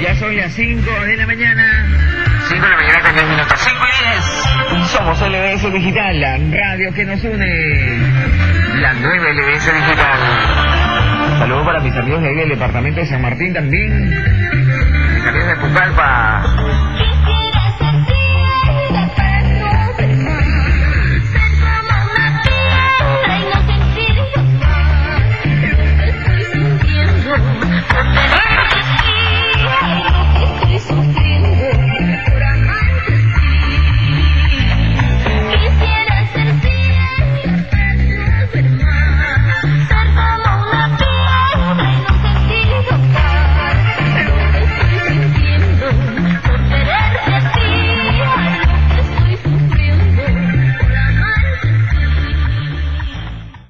Ya son las 5 de la mañana. 5 de la mañana con 10 minutos. 5 y 10. Somos LBS Digital, la radio que nos une. La nueva LBS Digital. Saludos para mis amigos de ahí del departamento de San Martín también. Mis amigos de Pucallpa.